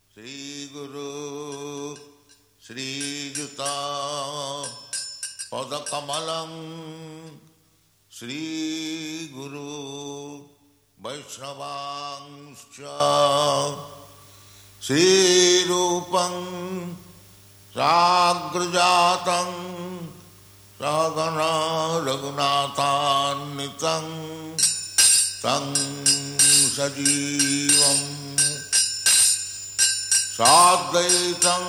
Sri Guru Sri Juta Padakamalam Sri Guru Vaishnavangscha Sri Rupam Sagrajatam Sagana Raghunathannitam Tang Sajivam Sadvaitam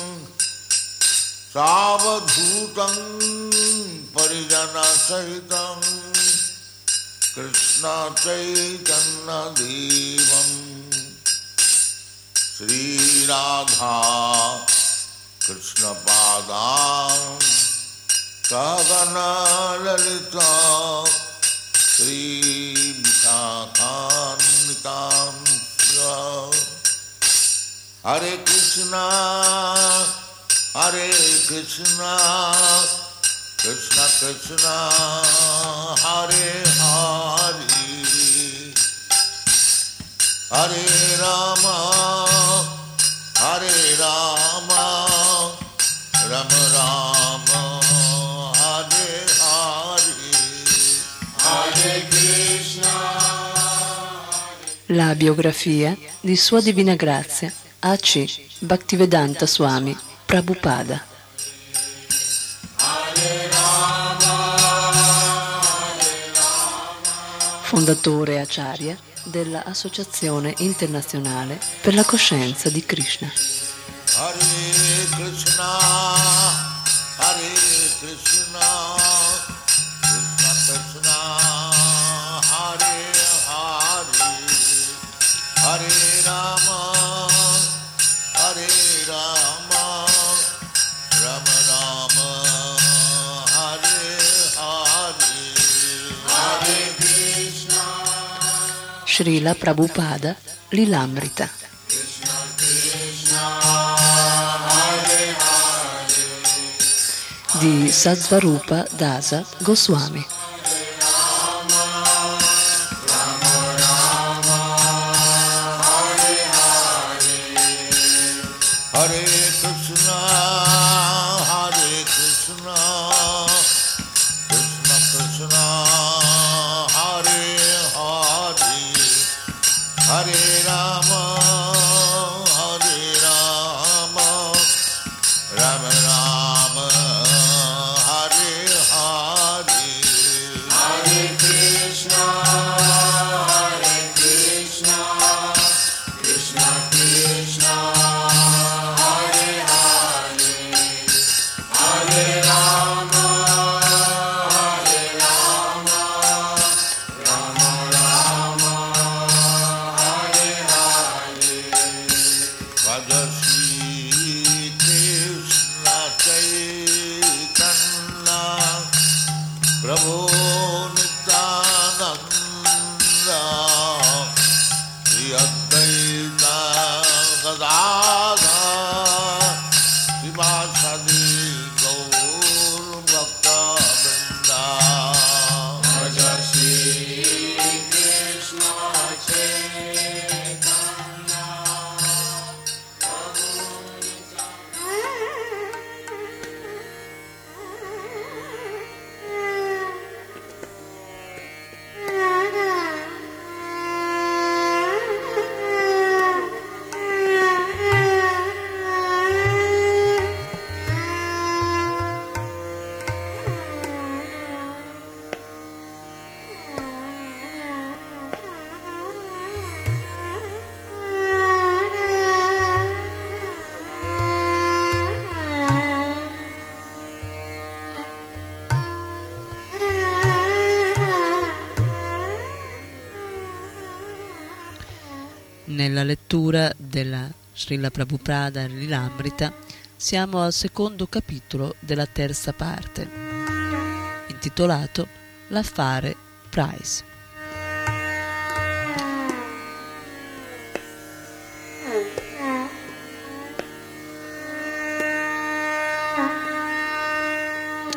Savadhutam Parijana Sahitam Krishna Chaitanya Devam Sri Radha Krishna Padam Sagana Lalita Sri Vishakanitam Hare Krishna Krishna Krishna Hare Hare Hare Rama Rama Rama Hare Hare Hare Krishna. La biografia di Sua Divina Grazia A.C. Bhaktivedanta Swami Prabhupada. Fondatore Acharya della Associazione Internazionale per la Coscienza di Krishna. Hare Krishna, Hare Krishna, Krishna Krishna, Hare Hare, Hare Rama, Rama Rama, Hare Hare, Hare Krishna. Srila Prabhupada Lilamrita. Di Satsvarupa Dasa Goswami. Hare Krishna, Krishna Krishna, Hare Hare, Hare Rama, Rama Rama, Hare Hare, Hare Krishna, Krishna Krishna, Hare Hare, Hare Rama, Rama Rama, Hare Hare. Bhaja Shri Krishna Chaitanya Prabhu Nityananda Shri Advaita Gadadhar Srivasadi Gaur Bhakta Vrinda. Bhaja Shri Krishna Chaitanya Nella lettura della Srila Prabhupada Lilamrita siamo al secondo capitolo della terza parte, intitolato L'affare Price.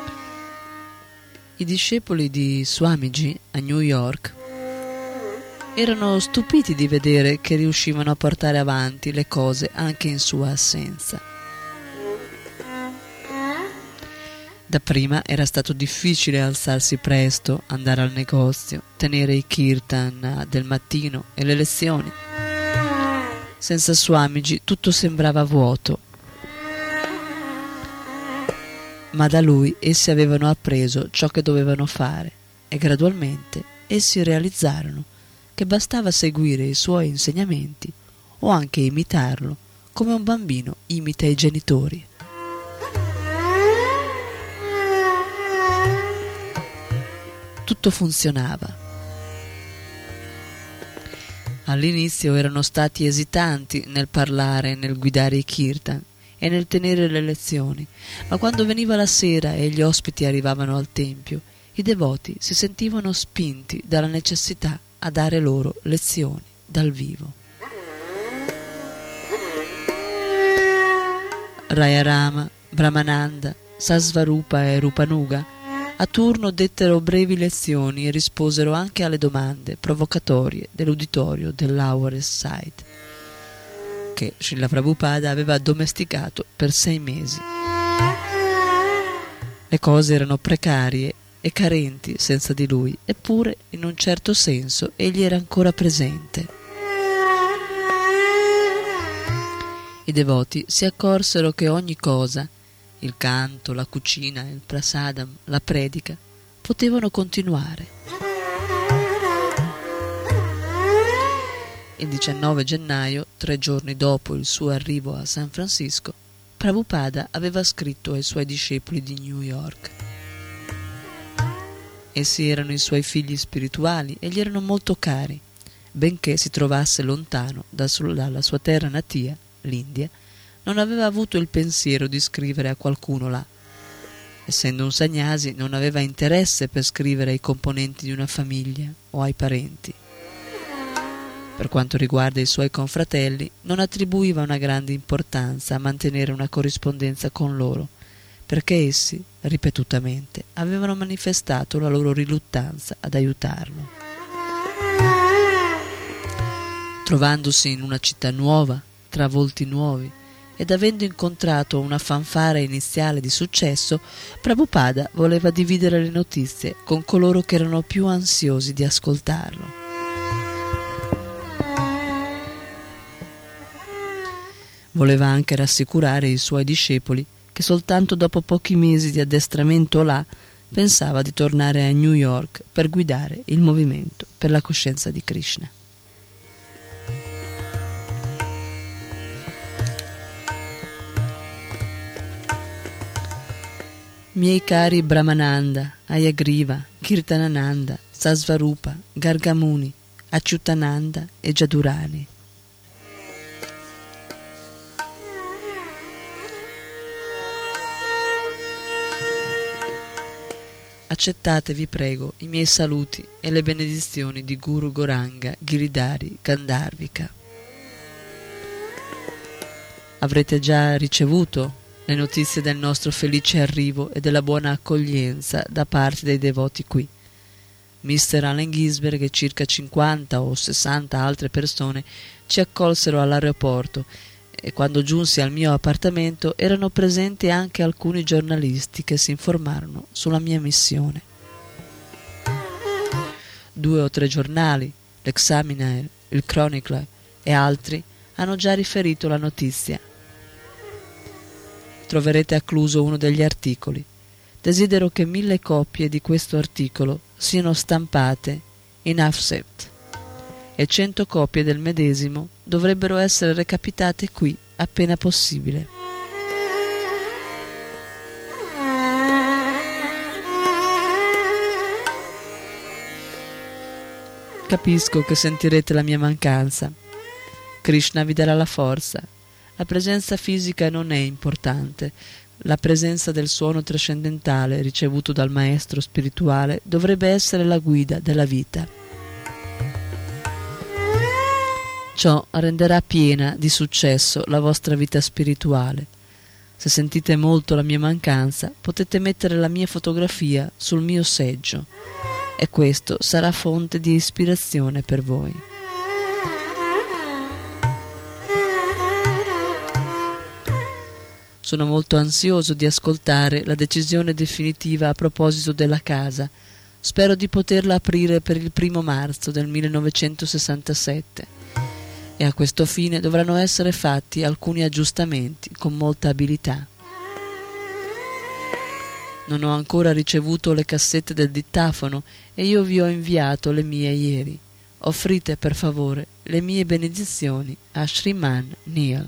I discepoli di Swamiji a New York erano stupiti di vedere che riuscivano a portare avanti le cose anche in sua assenza. Dapprima era stato difficile alzarsi presto, andare al negozio, tenere i kirtan del mattino e le lezioni. Senza Swamiji tutto sembrava vuoto. Ma da lui essi avevano appreso ciò che dovevano fare e gradualmente essi realizzarono che bastava seguire i suoi insegnamenti o anche imitarlo come un bambino imita i genitori. Tutto funzionava. All'inizio erano stati esitanti nel parlare e nel guidare i kirtan e nel tenere le lezioni, ma quando veniva la sera e gli ospiti arrivavano al tempio, i devoti si sentivano spinti dalla necessità a dare loro lezioni dal vivo. Rayarama, Brahmananda, Sasvarupa e Rupanuga a turno dettero brevi lezioni e risposero anche alle domande provocatorie dell'uditorio dell'Hour Side, che Srila Prabhupada aveva addomesticato per 6 mesi. Le cose erano precarie e carenti senza di lui, eppure in un certo senso egli era ancora presente. I devoti si accorsero che ogni cosa, il canto, la cucina, il prasadam, la predica, potevano continuare. Il 19 gennaio, 3 giorni dopo il suo arrivo a San Francisco, Prabhupada aveva scritto ai suoi discepoli di New York. Essi erano i suoi figli spirituali e gli erano molto cari, benché si trovasse lontano dalla sua terra natia, l'India. Non aveva avuto il pensiero di scrivere a qualcuno là. Essendo un sannyasi, non aveva interesse per scrivere ai componenti di una famiglia o ai parenti. Per quanto riguarda i suoi confratelli, non attribuiva una grande importanza a mantenere una corrispondenza con loro, perché essi, ripetutamente, avevano manifestato la loro riluttanza ad aiutarlo. Trovandosi in una città nuova, tra volti nuovi, ed avendo incontrato una fanfara iniziale di successo, Prabhupada voleva dividere le notizie con coloro che erano più ansiosi di ascoltarlo. Voleva anche rassicurare i suoi discepoli che soltanto dopo pochi mesi di addestramento là pensava di tornare a New York per guidare il movimento per la coscienza di Krishna. Miei cari Brahmananda, Ayagriva, Kirtanananda, Sasvarupa, Gargamuni, Achyutananda e Jadurani. Accettate, vi prego, i miei saluti e le benedizioni di Guru Goranga, Giridhari, Gandharvika. Avrete già ricevuto le notizie del nostro felice arrivo e della buona accoglienza da parte dei devoti qui. Mr. Allen Ginsberg e circa 50 o 60 altre persone ci accolsero all'aeroporto e quando giunsi al mio appartamento erano presenti anche alcuni giornalisti che si informarono sulla mia missione. 2 o 3 giornali, l'Examiner, il Chronicler e altri hanno già riferito la notizia. Troverete accluso uno degli articoli. Desidero che 1000 copie di questo articolo siano stampate in offset e 100 copie del medesimo dovrebbero essere recapitate qui appena possibile. Capisco che sentirete la mia mancanza. Krishna vi darà la forza. La presenza fisica non è importante. La presenza del suono trascendentale ricevuto dal maestro spirituale dovrebbe essere la guida della vita. Ciò renderà piena di successo la vostra vita spirituale. Se sentite molto la mia mancanza, potete mettere la mia fotografia sul mio seggio. e questo sarà fonte di ispirazione per voi. Sono molto ansioso di ascoltare la decisione definitiva a proposito della casa. Spero di poterla aprire per il 1° marzo del 1967 e a questo fine dovranno essere fatti alcuni aggiustamenti con molta abilità. Non ho ancora ricevuto le cassette del dittafono e io vi ho inviato le mie ieri. Offrite per favore le mie benedizioni a Sriman Neil.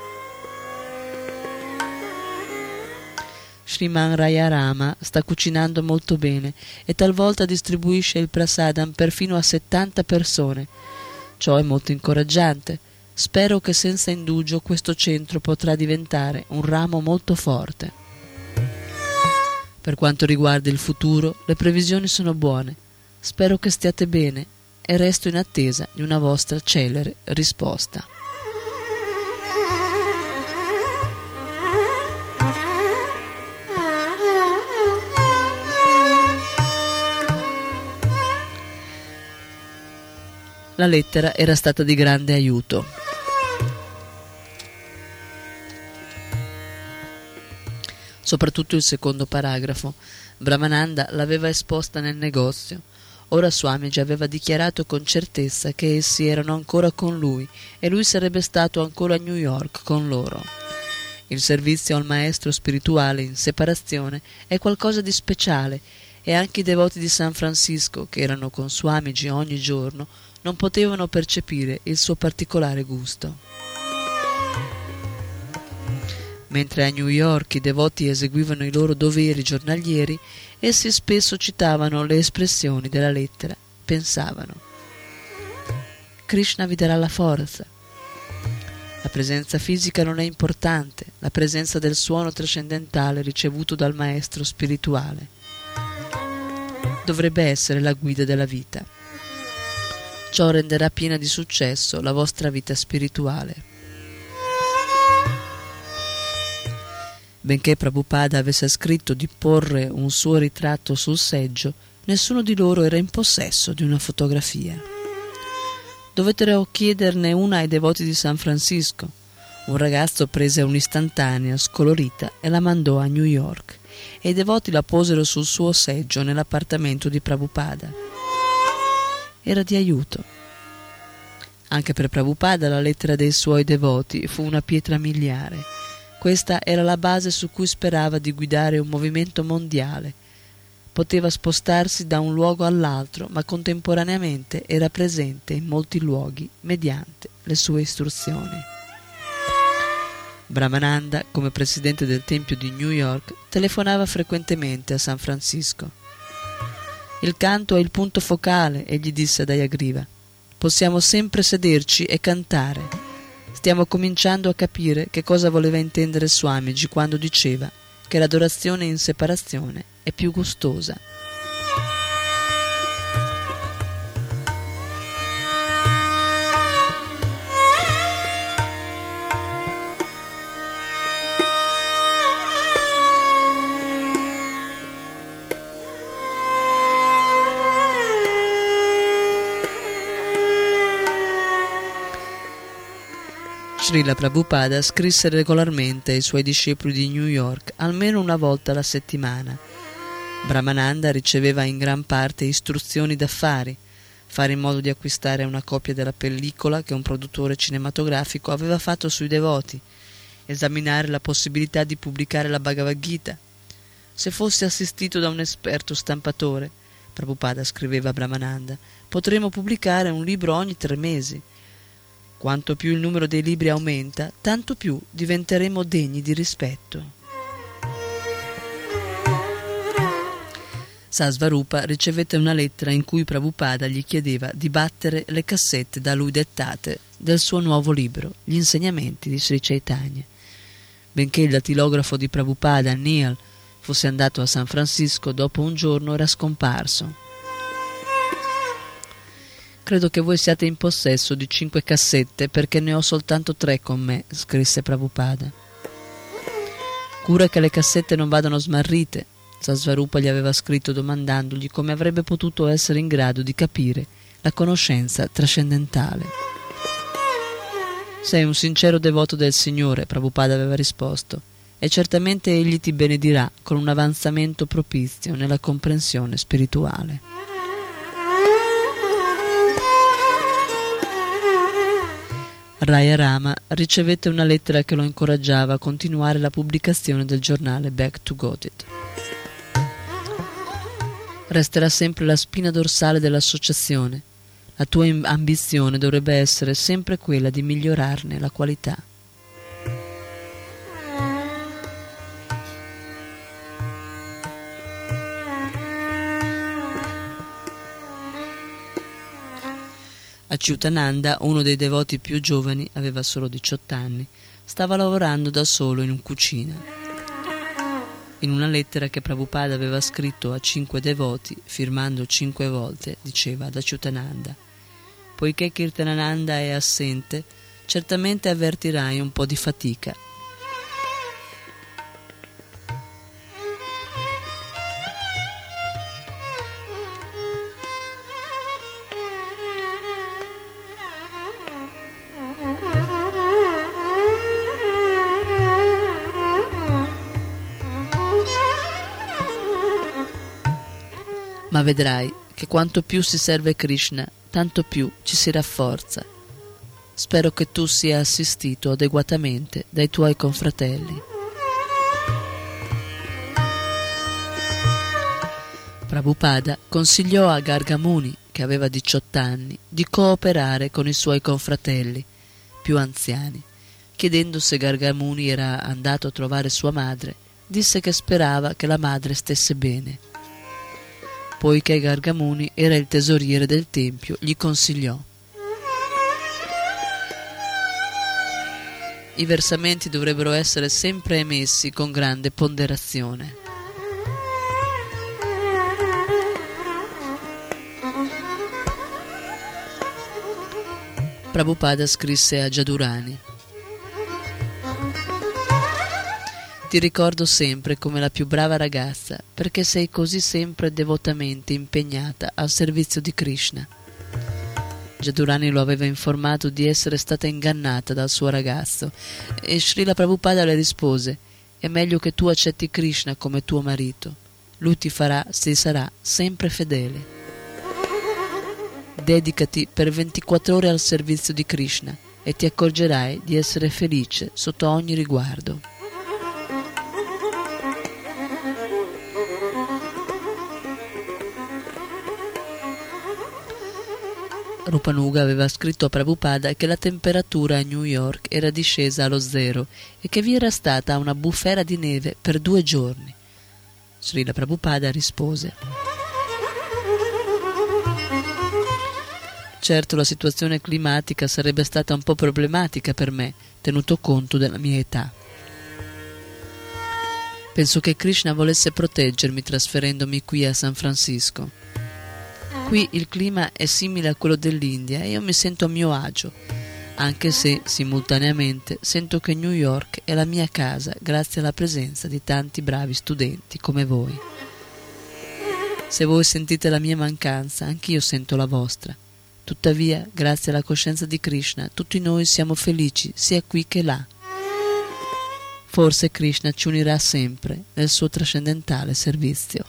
Sriman Rayarama sta cucinando molto bene e talvolta distribuisce il prasadam perfino a 70 persone. Ciò è molto incoraggiante. Spero che senza indugio questo centro potrà diventare un ramo molto forte. Per quanto riguarda il futuro, le previsioni sono buone. Spero che stiate bene e resto in attesa di una vostra celere risposta. La lettera era stata di grande aiuto. Soprattutto il secondo paragrafo. Brahmananda l'aveva esposta nel negozio. Ora Swamiji aveva dichiarato con certezza che essi erano ancora con lui e lui sarebbe stato ancora a New York con loro. Il servizio al maestro spirituale in separazione è qualcosa di speciale e anche i devoti di San Francisco, che erano con Swamiji ogni giorno, non potevano percepire il suo particolare gusto. Mentre a New York i devoti eseguivano i loro doveri giornalieri, essi spesso citavano le espressioni della lettera. Pensavano: Krishna vi darà la forza. La presenza fisica non è importante, la presenza del suono trascendentale ricevuto dal maestro spirituale dovrebbe essere la guida della vita. Ciò renderà piena di successo la vostra vita spirituale. Benché Prabhupada avesse scritto di porre un suo ritratto sul seggio, nessuno di loro era in possesso di una fotografia. Dovettero chiederne una ai devoti di San Francisco. Un ragazzo prese un'istantanea scolorita e la mandò a New York, e i devoti la posero sul suo seggio nell'appartamento di Prabhupada. Era di aiuto. Anche per Prabhupada la lettera dei suoi devoti fu una pietra miliare. Questa era la base su cui sperava di guidare un movimento mondiale. Poteva spostarsi da un luogo all'altro, ma contemporaneamente era presente in molti luoghi mediante le sue istruzioni. Brahmananda, come presidente del Tempio di New York, telefonava frequentemente a San Francisco. Il canto è il punto focale, egli disse a Dayagriva. Possiamo sempre sederci e cantare. Stiamo cominciando a capire che cosa voleva intendere Swamiji quando diceva che l'adorazione in separazione è più gustosa. Srila Prabhupada scrisse regolarmente ai suoi discepoli di New York almeno una volta alla settimana. Brahmananda riceveva in gran parte istruzioni d'affari, fare in modo di acquistare una copia della pellicola che un produttore cinematografico aveva fatto sui devoti, esaminare la possibilità di pubblicare la Bhagavad Gita. Se fosse assistito da un esperto stampatore, Prabhupada scriveva a Brahmananda, potremo pubblicare un libro ogni 3 mesi. Quanto più il numero dei libri aumenta, tanto più diventeremo degni di rispetto. Sasvarupa ricevette una lettera in cui Prabhupada gli chiedeva di battere le cassette da lui dettate del suo nuovo libro, Gli insegnamenti di Sri Chaitanya. Benché il datilografo di Prabhupada, Neil, fosse andato a San Francisco, dopo un giorno era scomparso. Credo che voi siate in possesso di 5 cassette perché ne ho soltanto 3 con me, scrisse Prabhupada. Cura che le cassette non vadano smarrite. Sasvarupa gli aveva scritto domandandogli come avrebbe potuto essere in grado di capire la conoscenza trascendentale. Sei un sincero devoto del Signore, Prabhupada aveva risposto, e certamente Egli ti benedirà con un avanzamento propizio nella comprensione spirituale. Raya Rama ricevette una lettera che lo incoraggiava a continuare la pubblicazione del giornale Back to Godhead. Resterà sempre la spina dorsale dell'associazione. La tua ambizione dovrebbe essere sempre quella di migliorarne la qualità. Achyutananda, uno dei devoti più giovani, aveva solo 18 anni, stava lavorando da solo in un cucina. In una lettera che Prabhupada aveva scritto a 5 devoti, firmando 5 volte, diceva ad Achyutananda: poiché Kirtanananda è assente, certamente avvertirai un po' di fatica. Ma vedrai che quanto più si serve Krishna, tanto più ci si rafforza. Spero che tu sia assistito adeguatamente dai tuoi confratelli. Prabhupada consigliò a Garga Muni, che aveva 18 anni, di cooperare con i suoi confratelli più anziani. Chiedendo se Garga Muni era andato a trovare sua madre, disse che sperava che la madre stesse bene. Poiché Garga Muni era il tesoriere del tempio, gli consigliò: i versamenti dovrebbero essere sempre emessi con grande ponderazione. Prabhupada scrisse a Jadurani: ti ricordo sempre come la più brava ragazza, perché sei così sempre devotamente impegnata al servizio di Krishna. Jadurani lo aveva informato di essere stata ingannata dal suo ragazzo e Srila Prabhupada le rispose: è meglio che tu accetti Krishna come tuo marito, lui ti sarà sempre fedele. Dedicati per 24 ore al servizio di Krishna e ti accorgerai di essere felice sotto ogni riguardo. Rupanuga aveva scritto a Prabhupada che la temperatura a New York era discesa allo 0 e che vi era stata una bufera di neve per 2 giorni. Srila Prabhupada rispose: certo, la situazione climatica sarebbe stata un po' problematica per me, tenuto conto della mia età. Penso che Krishna volesse proteggermi trasferendomi qui a San Francisco. Qui il clima è simile a quello dell'India e io mi sento a mio agio, anche se simultaneamente sento che New York è la mia casa grazie alla presenza di tanti bravi studenti come voi. Se voi sentite la mia mancanza, anch'io sento la vostra. Tuttavia, grazie alla coscienza di Krishna, tutti noi siamo felici sia qui che là. Forse Krishna ci unirà sempre nel suo trascendentale servizio.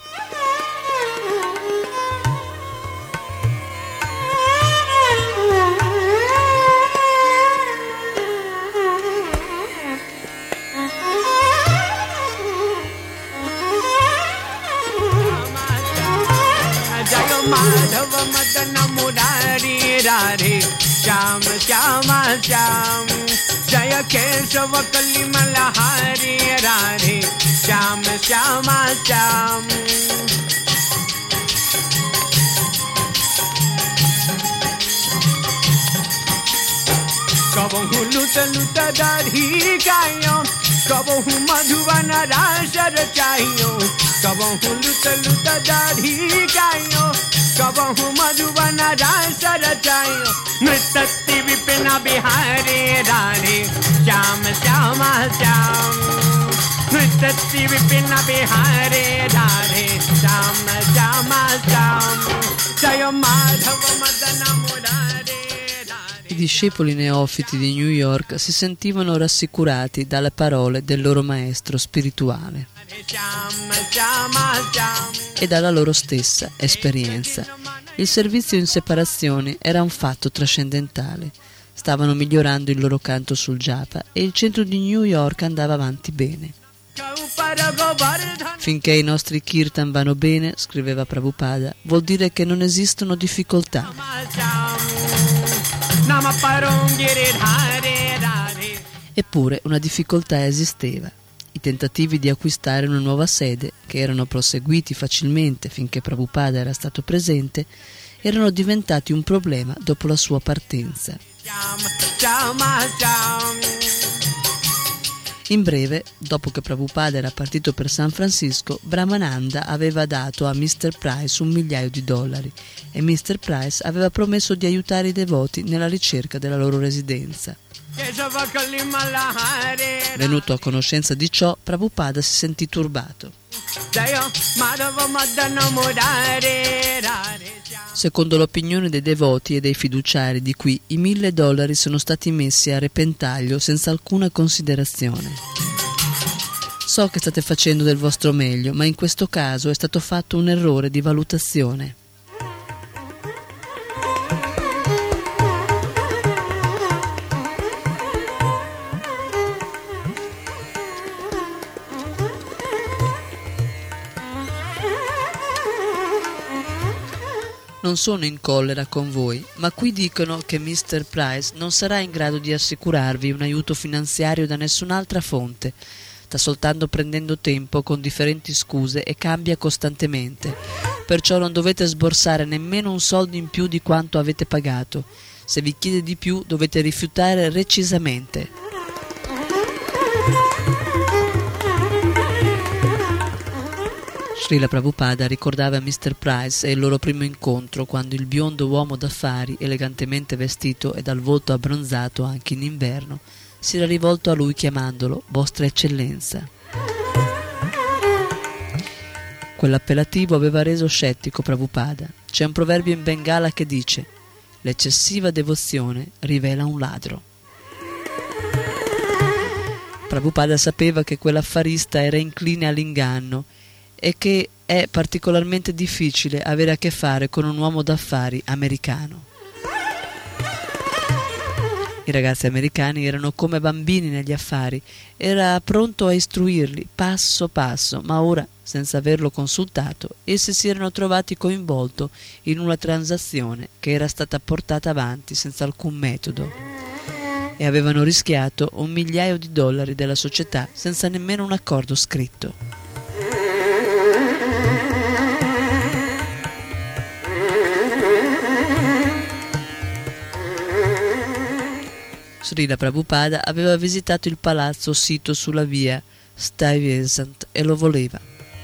Madhava Madana Murari Rari Shyam Shyama Shyam Jaya Keshava Kalimala Hari Rari Shyam Shyama Shyam Kabahu Luta Luta Dari Kayo Kabahu Madhuvana Rasha Rachayo Kabahu Luta Luta Dari Kayo Kabahu Madhuvana Rasa Rachayo Nritati Vipina Bihari Rari Shyam Shyama Shyam Sati Vipina Bihare Radhe Sham Shama Sham Jaya Madhava Madana Murare. I discepoli neofiti di New York si sentivano rassicurati dalle parole del loro maestro spirituale e dalla loro stessa esperienza. Il servizio in separazione era un fatto trascendentale. Stavano migliorando il loro canto sul japa e il centro di New York andava avanti bene. Finché i nostri kirtan vanno bene, scriveva Prabhupada, vuol dire che non esistono difficoltà. Eppure una difficoltà esisteva. I tentativi di acquistare una nuova sede, che erano proseguiti facilmente finché Prabhupada era stato presente, erano diventati un problema dopo la sua partenza. In breve, dopo che Prabhupada era partito per San Francisco, Brahmananda aveva dato a Mr. Price $1.000.000 e Mr. Price aveva promesso di aiutare i devoti nella ricerca della loro residenza. Venuto a conoscenza di ciò, Prabhupada si sentì turbato. Secondo l'opinione dei devoti e dei fiduciari di qui, i $1.000 sono stati messi a repentaglio senza alcuna considerazione. So che state facendo del vostro meglio, ma in questo caso è stato fatto un errore di valutazione. Non sono in collera con voi, ma qui dicono che Mr. Price non sarà in grado di assicurarvi un aiuto finanziario da nessun'altra fonte. Sta soltanto prendendo tempo con differenti scuse e cambia costantemente. Perciò non dovete sborsare nemmeno un soldo in più di quanto avete pagato. Se vi chiede di più dovete rifiutare recisamente. Srila Prabhupada ricordava a Mr. Price il loro primo incontro quando il biondo uomo d'affari, elegantemente vestito e dal volto abbronzato anche in inverno, si era rivolto a lui chiamandolo Vostra Eccellenza. Quell'appellativo aveva reso scettico Prabhupada. C'è un proverbio in Bengala che dice: l'eccessiva devozione rivela un ladro. Prabhupada sapeva che quell'affarista era incline all'inganno e che è particolarmente difficile avere a che fare con un uomo d'affari americano. I ragazzi americani erano come bambini negli affari, era pronto a istruirli passo passo, ma ora, senza averlo consultato, essi si erano trovati coinvolti in una transazione che era stata portata avanti senza alcun metodo e avevano rischiato $1.000.000 della società senza nemmeno un accordo scritto. Srila Prabhupada aveva visitato il palazzo sito sulla via Stuyvesant e lo voleva.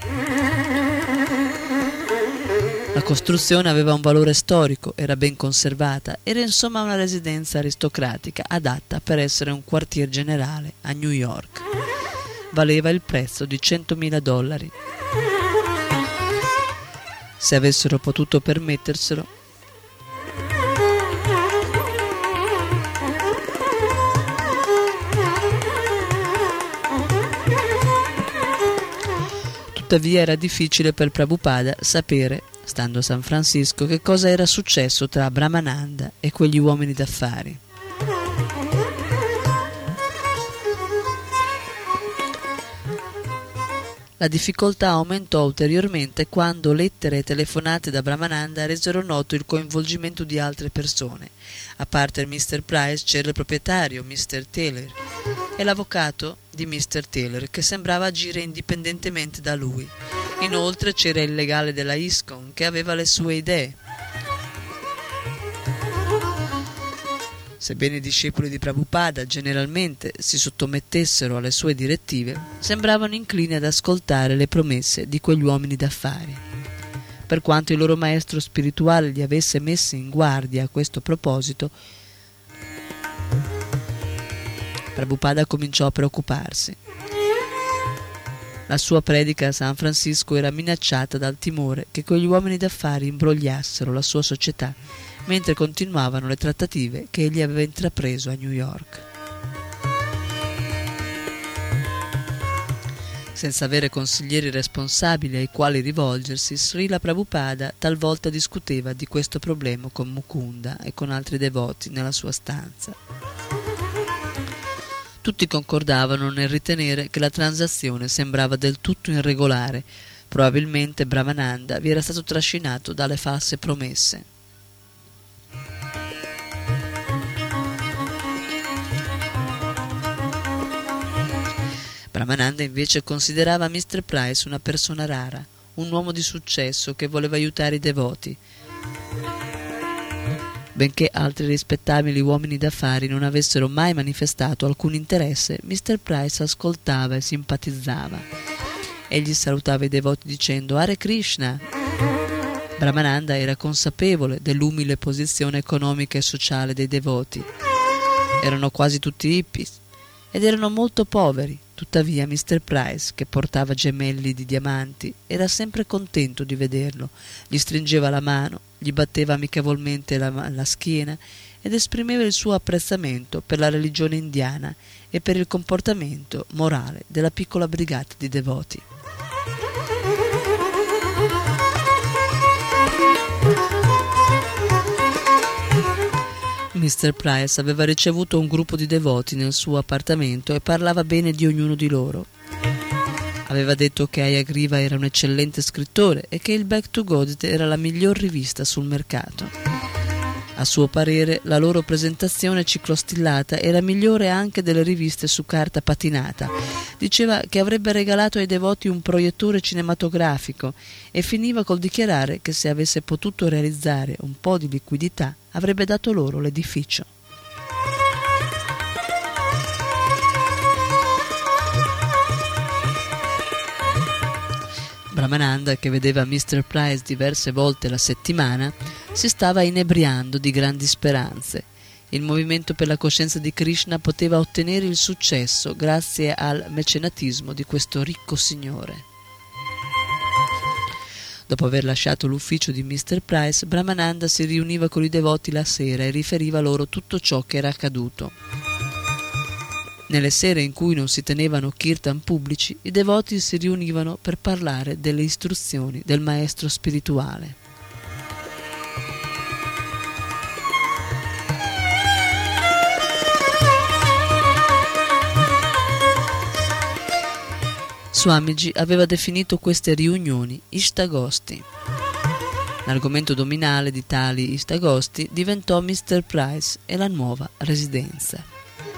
La costruzione aveva un valore storico, era ben conservata, era insomma una residenza aristocratica adatta per essere un quartier generale a New York. Valeva il prezzo di $100.000. Se avessero potuto permetterselo, tuttavia era difficile per Prabhupada sapere, stando a San Francisco, che cosa era successo tra Brahmananda e quegli uomini d'affari. La difficoltà aumentò ulteriormente quando lettere e telefonate da Brahmananda resero noto il coinvolgimento di altre persone. A parte il Mr. Price c'era il proprietario, Mr. Taylor, e l'avvocato di Mr. Taylor, che sembrava agire indipendentemente da lui. Inoltre c'era il legale della ISKCON, che aveva le sue idee. Sebbene i discepoli di Prabhupada generalmente si sottomettessero alle sue direttive, sembravano inclini ad ascoltare le promesse di quegli uomini d'affari. Per quanto il loro maestro spirituale li avesse messi in guardia a questo proposito, Prabhupada cominciò a preoccuparsi. La sua predica a San Francisco era minacciata dal timore che quegli uomini d'affari imbrogliassero la sua società mentre continuavano le trattative che egli aveva intrapreso a New York. Senza avere consiglieri responsabili ai quali rivolgersi, Srila Prabhupada talvolta discuteva di questo problema con Mukunda e con altri devoti nella sua stanza. Tutti concordavano nel ritenere che la transazione sembrava del tutto irregolare. Probabilmente Brahmananda vi era stato trascinato dalle false promesse. Brahmananda invece considerava Mr. Price una persona rara, un uomo di successo che voleva aiutare i devoti. Benché altri rispettabili uomini d'affari non avessero mai manifestato alcun interesse, Mr. Price ascoltava e simpatizzava. Egli salutava i devoti dicendo Hare Krishna. Brahmananda era consapevole dell'umile posizione economica e sociale dei devoti. Erano quasi tutti hippies ed erano molto poveri. Tuttavia Mr. Price, che portava gemelli di diamanti, era sempre contento di vederlo, gli stringeva la mano, gli batteva amichevolmente la schiena ed esprimeva il suo apprezzamento per la religione indiana e per il comportamento morale della piccola brigata di devoti. Mr. Price aveva ricevuto un gruppo di devoti nel suo appartamento e parlava bene di ognuno di loro. Aveva detto che Hayagriva era un eccellente scrittore e che il Back to God era la miglior rivista sul mercato. A suo parere, la loro presentazione ciclostillata era migliore anche delle riviste su carta patinata. Diceva che avrebbe regalato ai devoti un proiettore cinematografico e finiva col dichiarare che se avesse potuto realizzare un po' di liquidità avrebbe dato loro l'edificio. Brahmananda, che vedeva Mr. Price diverse volte la settimana, si stava inebriando di grandi speranze. Il movimento per la coscienza di Krishna poteva ottenere il successo grazie al mecenatismo di questo ricco signore. Dopo aver lasciato l'ufficio di Mr. Price, Brahmananda si riuniva con i devoti la sera e riferiva loro tutto ciò che era accaduto. Nelle sere in cui non si tenevano kirtan pubblici, i devoti si riunivano per parlare delle istruzioni del maestro spirituale. Swamiji aveva definito queste riunioni Ishtagosti. L'argomento dominale di tali Ishtagosti diventò Mr. Price e la nuova residenza.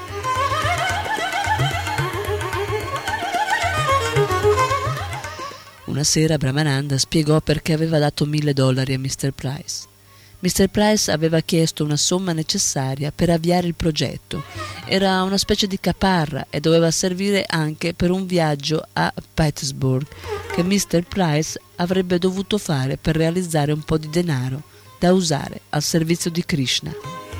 Una sera Brahmananda spiegò perché aveva dato $1.000 a Mr. Price. Mr. Price aveva chiesto una somma necessaria per avviare il progetto. Era una specie di caparra e doveva servire anche per un viaggio a Pittsburgh che Mr. Price avrebbe dovuto fare per realizzare un po' di denaro da usare al servizio di Krishna.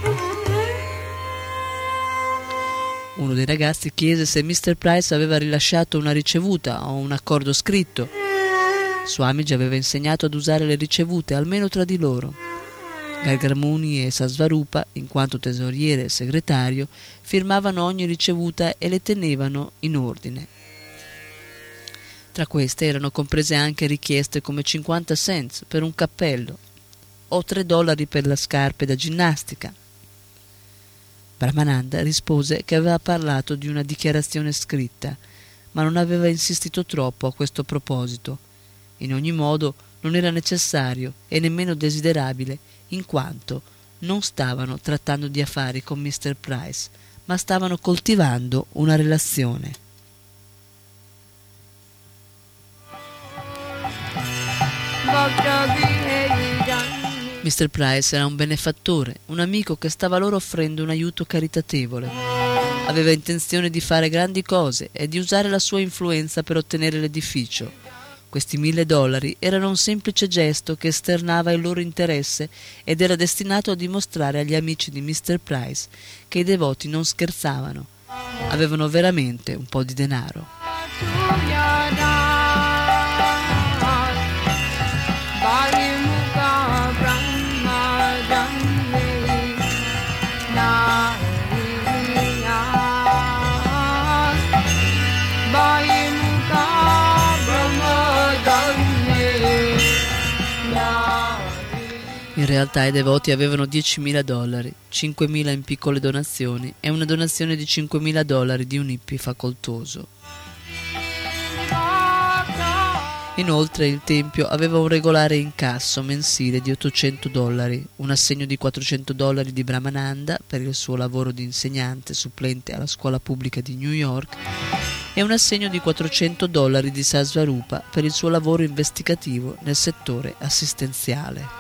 Uno dei ragazzi chiese se Mr. Price aveva rilasciato una ricevuta o un accordo scritto. Swamiji aveva insegnato ad usare le ricevute almeno tra di loro. Gargamuni e Sasvarupa, in quanto tesoriere e segretario, firmavano ogni ricevuta e le tenevano in ordine. Tra queste erano comprese anche richieste come 50 cents per un cappello o $3 per le scarpe da ginnastica. Brahmananda rispose che aveva parlato di una dichiarazione scritta, ma non aveva insistito troppo a questo proposito. In ogni modo non era necessario e nemmeno desiderabile, in quanto non stavano trattando di affari con Mr. Price, ma stavano coltivando una relazione. Mr. Price era un benefattore, un amico che stava loro offrendo un aiuto caritatevole. Aveva intenzione di fare grandi cose e di usare la sua influenza per ottenere l'edificio. Questi $1.000 erano un semplice gesto che esternava il loro interesse ed era destinato a dimostrare agli amici di Mr. Price che i devoti non scherzavano. Avevano veramente un po' di denaro. In realtà i devoti avevano $10.000, 5.000 in piccole donazioni e una donazione di $5.000 di un hippie facoltoso. Inoltre il tempio aveva un regolare incasso mensile di $800, un assegno di $400 di Brahmananda per il suo lavoro di insegnante supplente alla scuola pubblica di New York e un assegno di $400 di Sasvarupa per il suo lavoro investigativo nel settore assistenziale.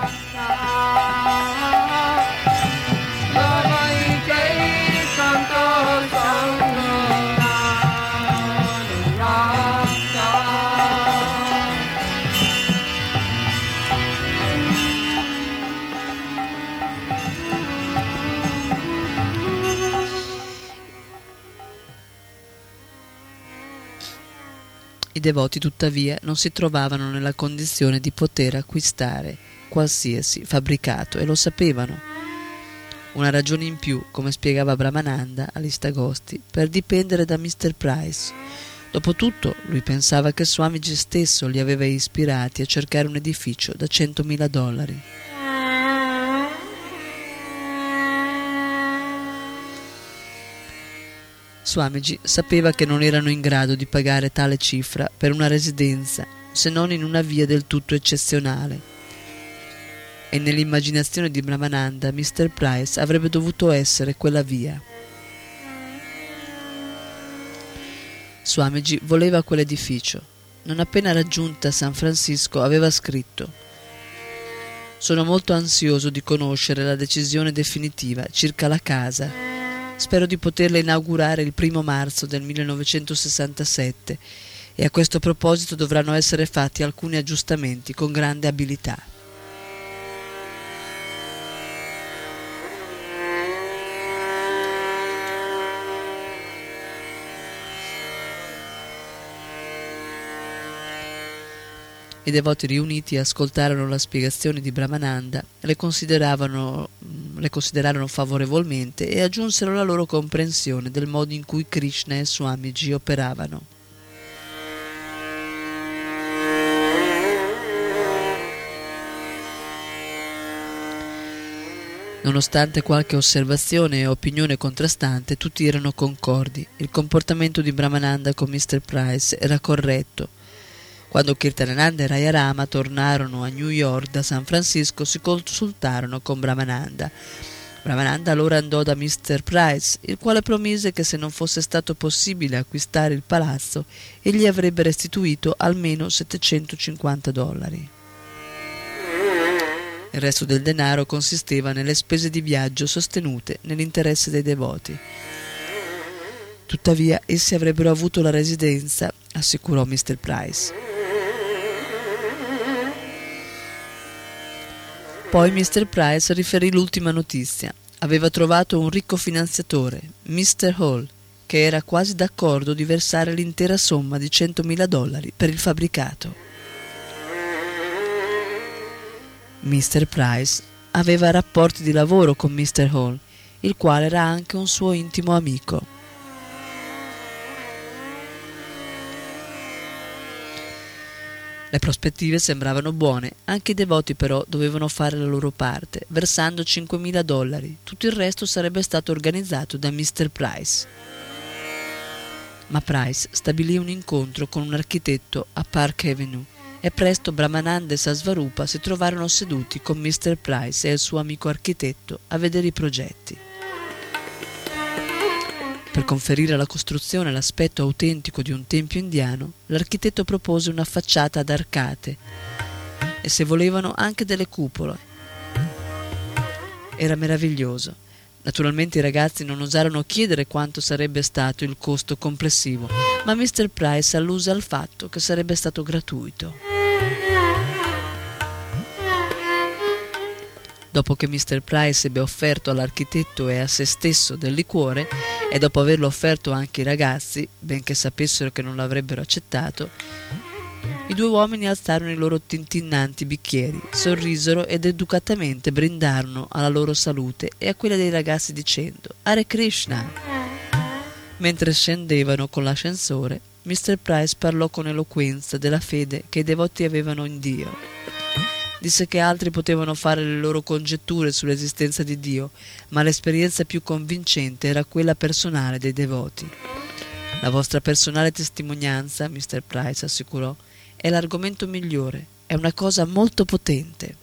I devoti, tuttavia, non si trovavano nella condizione di poter acquistare qualsiasi fabbricato e lo sapevano. Una ragione in più, come spiegava Brahmananda all'Istagosti, per dipendere da Mr. Price. Dopotutto, lui pensava che Swamiji stesso li aveva ispirati a cercare un edificio da $100.000. Swamiji sapeva che non erano in grado di pagare tale cifra per una residenza, se non in una via del tutto eccezionale. E nell'immaginazione di Brahmananda, Mr. Price avrebbe dovuto essere quella via. Swamiji voleva quell'edificio. Non appena raggiunta San Francisco aveva scritto: «Sono molto ansioso di conoscere la decisione definitiva circa la casa. Spero di poterla inaugurare il 1 marzo del 1967 e a questo proposito dovranno essere fatti alcuni aggiustamenti con grande abilità». I devoti riuniti ascoltarono la spiegazione di Brahmananda, le considerarono favorevolmente e aggiunsero la loro comprensione del modo in cui Krishna e Swamiji operavano. Nonostante qualche osservazione e opinione contrastante, tutti erano concordi. Il comportamento di Brahmananda con Mr. Price era corretto. Quando Kirtanananda e Rayarama tornarono a New York da San Francisco, si consultarono con Brahmananda. Brahmananda allora andò da Mr. Price, il quale promise che se non fosse stato possibile acquistare il palazzo, egli avrebbe restituito almeno $750. Il resto del denaro consisteva nelle spese di viaggio sostenute nell'interesse dei devoti. Tuttavia, essi avrebbero avuto la residenza, assicurò Mr. Price. Poi Mr. Price riferì l'ultima notizia. Aveva trovato un ricco finanziatore, Mr. Hall, che era quasi d'accordo di versare l'intera somma di $100.000 per il fabbricato. Mr. Price aveva rapporti di lavoro con Mr. Hall, il quale era anche un suo intimo amico. Le prospettive sembravano buone, anche i devoti però dovevano fare la loro parte, versando $5.000. Tutto il resto sarebbe stato organizzato da Mr. Price. Ma Price stabilì un incontro con un architetto a Park Avenue e presto Brahmananda e Sasvarupa si trovarono seduti con Mr. Price e il suo amico architetto a vedere i progetti. Per conferire alla costruzione l'aspetto autentico di un tempio indiano, l'architetto propose una facciata ad arcate e, se volevano, anche delle cupole. Era meraviglioso. Naturalmente i ragazzi non osarono chiedere quanto sarebbe stato il costo complessivo, ma Mr. Price alluse al fatto che sarebbe stato gratuito. Dopo che Mr. Price ebbe offerto all'architetto e a se stesso del liquore, e dopo averlo offerto anche ai ragazzi, benché sapessero che non l'avrebbero accettato, i due uomini alzarono i loro tintinnanti bicchieri, sorrisero ed educatamente brindarono alla loro salute e a quella dei ragazzi dicendo «Hare Krishna!». Mentre scendevano con l'ascensore, Mr. Price parlò con eloquenza della fede che i devoti avevano in Dio. Disse che altri potevano fare le loro congetture sull'esistenza di Dio, ma l'esperienza più convincente era quella personale dei devoti. La vostra personale testimonianza, Mr. Price assicurò, è l'argomento migliore, è una cosa molto potente.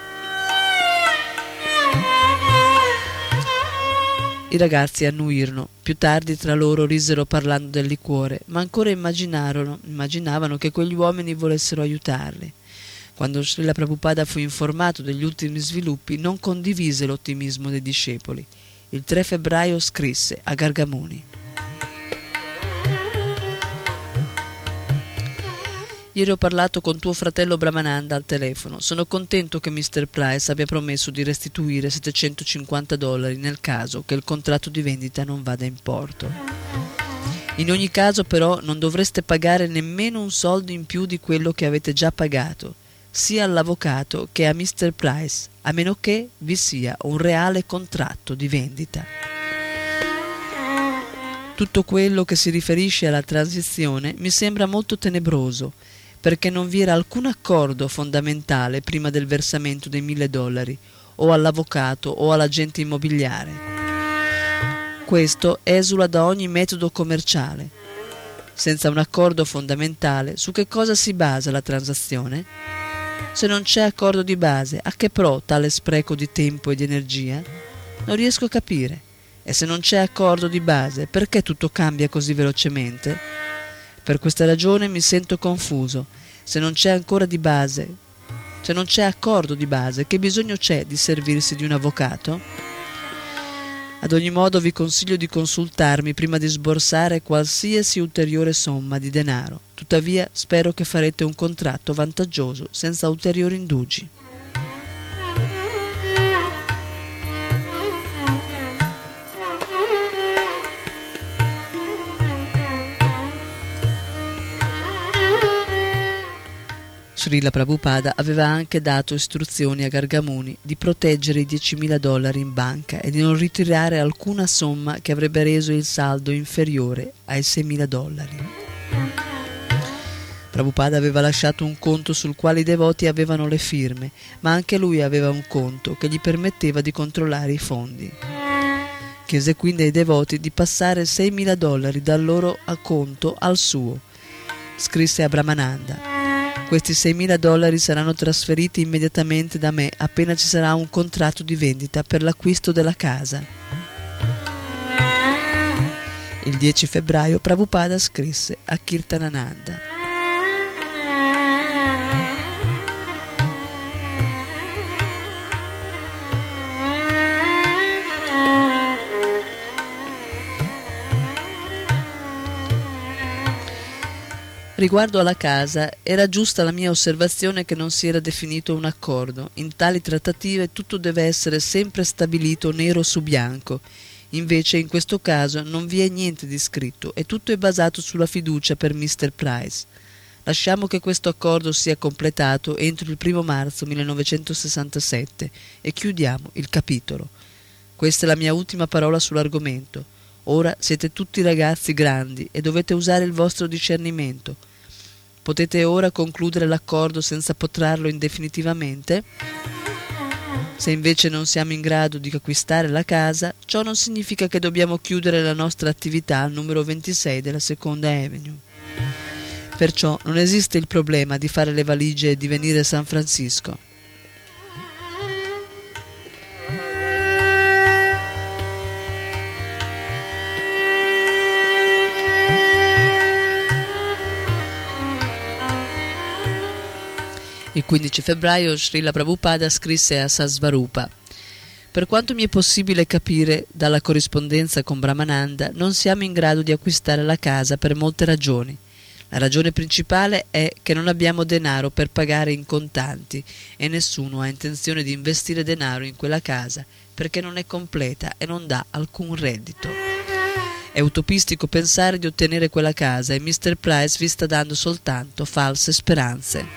I ragazzi annuirono, più tardi tra loro risero parlando del liquore, ma ancora immaginavano che quegli uomini volessero aiutarli. Quando Srila Prabhupada fu informato degli ultimi sviluppi, non condivise l'ottimismo dei discepoli. Il 3 febbraio scrisse a Gargamuni: «Ieri ho parlato con tuo fratello Brahmananda al telefono. Sono contento che Mr. Price abbia promesso di restituire $750 nel caso che il contratto di vendita non vada in porto. In ogni caso però non dovreste pagare nemmeno un soldo in più di quello che avete già pagato, sia all'avvocato che a Mr. Price, a meno che vi sia un reale contratto di vendita. Tutto quello che si riferisce alla transizione mi sembra molto tenebroso, perché non vi era alcun accordo fondamentale prima del versamento dei $1.000 o all'avvocato o all'agente immobiliare. Questo esula da ogni metodo commerciale. Senza un accordo fondamentale, su che cosa si basa la transazione? Se non c'è accordo di base, a che pro tale spreco di tempo e di energia? Non riesco a capire. E se non c'è accordo di base, perché tutto cambia così velocemente? Per questa ragione mi sento confuso. Se non c'è accordo di base, che bisogno c'è di servirsi di un avvocato? Ad ogni modo vi consiglio di consultarmi prima di sborsare qualsiasi ulteriore somma di denaro. Tuttavia spero che farete un contratto vantaggioso senza ulteriori indugi. Srila Prabhupada aveva anche dato istruzioni a Gargamuni di proteggere i $10.000 in banca e di non ritirare alcuna somma che avrebbe reso il saldo inferiore ai $6.000. Prabhupada aveva lasciato un conto sul quale i devoti avevano le firme, ma anche lui aveva un conto che gli permetteva di controllare i fondi. Chiese quindi ai devoti di passare $6.000 dal loro conto al suo. Scrisse a Brahmananda: «Questi $6.000 saranno trasferiti immediatamente da me appena ci sarà un contratto di vendita per l'acquisto della casa». Il 10 febbraio Prabhupada scrisse a Kirtanananda: «Riguardo alla casa, era giusta la mia osservazione che non si era definito un accordo. In tali trattative tutto deve essere sempre stabilito nero su bianco. Invece in questo caso non vi è niente di scritto e tutto è basato sulla fiducia per Mr. Price. Lasciamo che questo accordo sia completato entro il 1 marzo 1967 e chiudiamo il capitolo. Questa è la mia ultima parola sull'argomento. Ora siete tutti ragazzi grandi e dovete usare il vostro discernimento. Potete ora concludere l'accordo senza potrarlo indefinitivamente? Se invece non siamo in grado di acquistare la casa, ciò non significa che dobbiamo chiudere la nostra attività al numero 26 della Seconda Avenue. Perciò non esiste il problema di fare le valigie e di venire a San Francisco. Il 15 febbraio Srila Prabhupada scrisse a Sasvarupa: «Per quanto mi è possibile capire dalla corrispondenza con Brahmananda, non siamo in grado di acquistare la casa per molte ragioni. La ragione principale è che non abbiamo denaro per pagare in contanti e nessuno ha intenzione di investire denaro in quella casa perché non è completa e non dà alcun reddito. È utopistico pensare di ottenere quella casa e Mr. Price vi sta dando soltanto false speranze.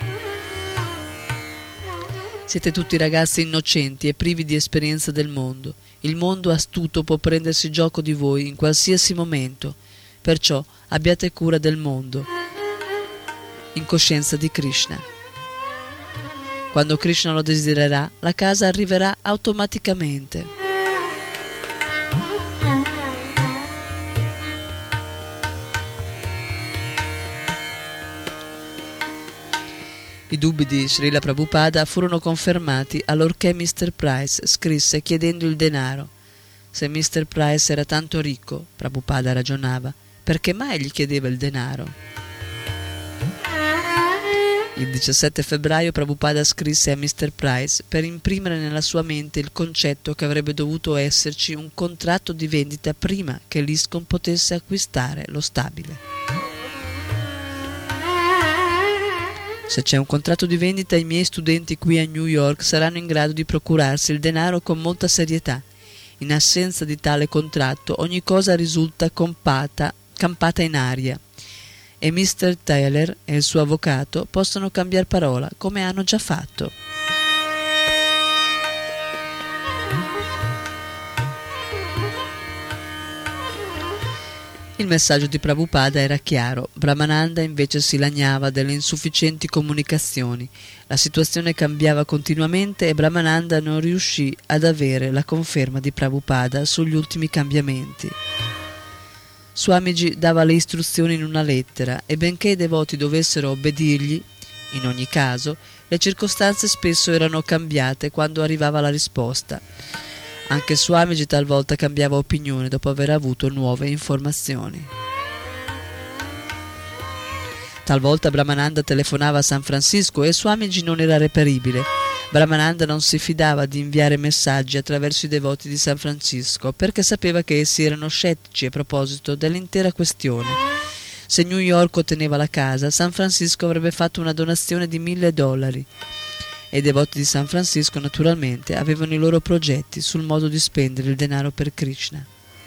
Siete tutti ragazzi innocenti e privi di esperienza del mondo. Il mondo astuto può prendersi gioco di voi in qualsiasi momento, perciò abbiate cura del mondo, in coscienza di Krishna. Quando Krishna lo desidererà, la casa arriverà automaticamente. I dubbi di Srila Prabhupada furono confermati allorché Mr. Price scrisse chiedendo il denaro. Se Mr. Price era tanto ricco, Prabhupada ragionava, perché mai gli chiedeva il denaro? Il 17 febbraio Prabhupada scrisse a Mr. Price per imprimere nella sua mente il concetto che avrebbe dovuto esserci un contratto di vendita prima che l'ISKCON potesse acquistare lo stabile. Se c'è un contratto di vendita, i miei studenti qui a New York saranno in grado di procurarsi il denaro con molta serietà. In assenza di tale contratto, ogni cosa risulta campata in aria. E Mr. Taylor e il suo avvocato possono cambiare parola, come hanno già fatto. Il messaggio di Prabhupada era chiaro, Brahmananda invece si lagnava delle insufficienti comunicazioni. La situazione cambiava continuamente e Brahmananda non riuscì ad avere la conferma di Prabhupada sugli ultimi cambiamenti. Swamiji dava le istruzioni in una lettera e benché i devoti dovessero obbedirgli, in ogni caso, le circostanze spesso erano cambiate quando arrivava la risposta. Anche Swamiji talvolta cambiava opinione dopo aver avuto nuove informazioni. Talvolta Brahmananda telefonava a San Francisco e Swamiji non era reperibile. Brahmananda non si fidava di inviare messaggi attraverso i devoti di San Francisco perché sapeva che essi erano scettici a proposito dell'intera questione. Se New York otteneva la casa, San Francisco avrebbe fatto una donazione di $1.000. E i devoti di San Francisco naturalmente avevano i loro progetti sul modo di spendere il denaro per Krishna.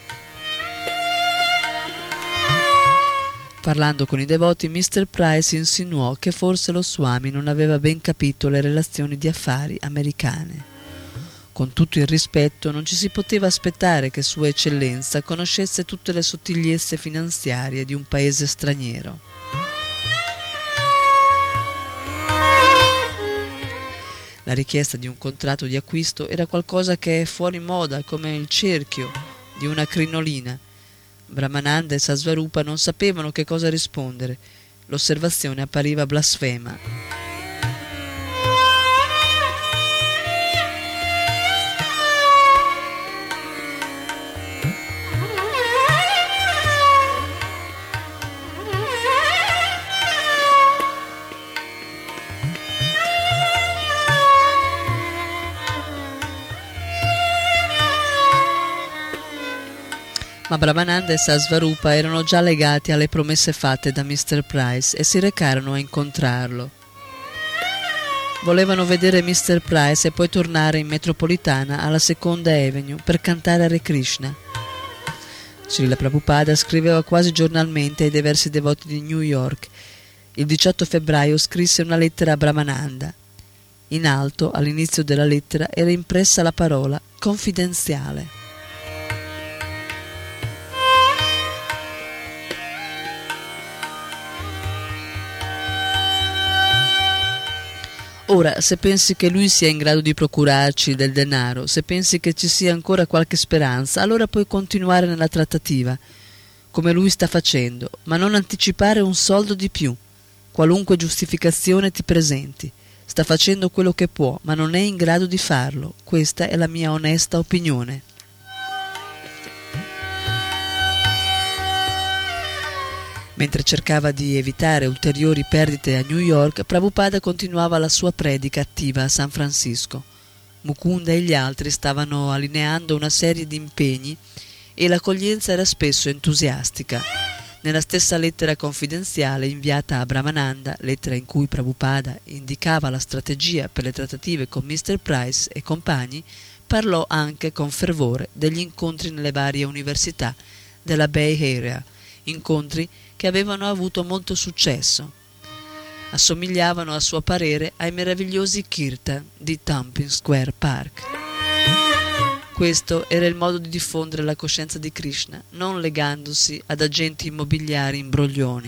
Parlando con i devoti, Mr. Price insinuò che forse lo Swami non aveva ben capito le relazioni di affari americane. Con tutto il rispetto, non ci si poteva aspettare che Sua Eccellenza conoscesse tutte le sottigliezze finanziarie di un paese straniero. La richiesta di un contratto di acquisto era qualcosa che è fuori moda, come il cerchio di una crinolina. Brahmananda e Sasvarupa non sapevano che cosa rispondere. L'osservazione appariva blasfema. Ma Brahmananda e Sasvarupa erano già legati alle promesse fatte da Mr. Price e si recarono a incontrarlo. Volevano vedere Mr. Price e poi tornare in metropolitana alla Seconda Avenue per cantare Hare Krishna. Srila Prabhupada scriveva quasi giornalmente ai diversi devoti di New York. Il 18 febbraio scrisse una lettera a Brahmananda. In alto, all'inizio della lettera, era impressa la parola confidenziale. Ora, se pensi che lui sia in grado di procurarci del denaro, se pensi che ci sia ancora qualche speranza, allora puoi continuare nella trattativa, come lui sta facendo, ma non anticipare un soldo di più. Qualunque giustificazione ti presenti. Sta facendo quello che può, ma non è in grado di farlo. Questa è la mia onesta opinione. Mentre cercava di evitare ulteriori perdite a New York, Prabhupada continuava la sua predica attiva a San Francisco. Mukunda e gli altri stavano allineando una serie di impegni e l'accoglienza era spesso entusiastica. Nella stessa lettera confidenziale inviata a Brahmananda, lettera in cui Prabhupada indicava la strategia per le trattative con Mr. Price e compagni, parlò anche con fervore degli incontri nelle varie università della Bay Area, incontri che avevano avuto molto successo. Assomigliavano a suo parere ai meravigliosi kirtan di Tompkins Square Park. Questo era il modo di diffondere la coscienza di Krishna, non legandosi ad agenti immobiliari imbroglioni.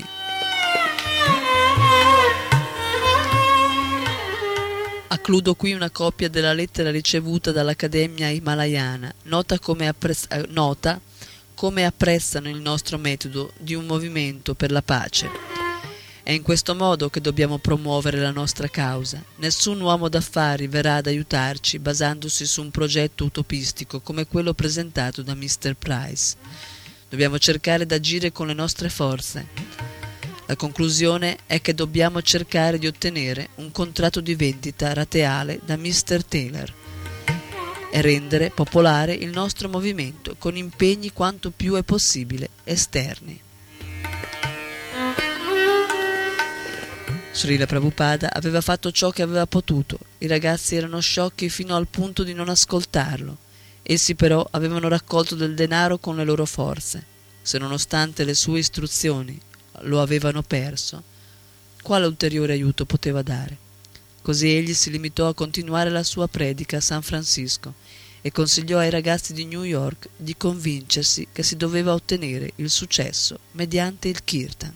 Accludo qui una copia della lettera ricevuta dall'Accademia Himalayana, nota come apprezzano il nostro metodo di un movimento per la pace. È in questo modo che dobbiamo promuovere la nostra causa. Nessun uomo d'affari verrà ad aiutarci basandosi su un progetto utopistico come quello presentato da Mr. Price. Dobbiamo cercare d'agire con le nostre forze. La conclusione è che dobbiamo cercare di ottenere un contratto di vendita rateale da Mr. Taylor e rendere popolare il nostro movimento con impegni quanto più è possibile esterni. Srila Prabhupada aveva fatto ciò che aveva potuto. I ragazzi erano sciocchi fino al punto di non ascoltarlo. Essi però avevano raccolto del denaro con le loro forze. Se nonostante le sue istruzioni lo avevano perso, quale ulteriore aiuto poteva dare? Così egli si limitò a continuare la sua predica a San Francisco e consigliò ai ragazzi di New York di convincersi che si doveva ottenere il successo mediante il kirtan.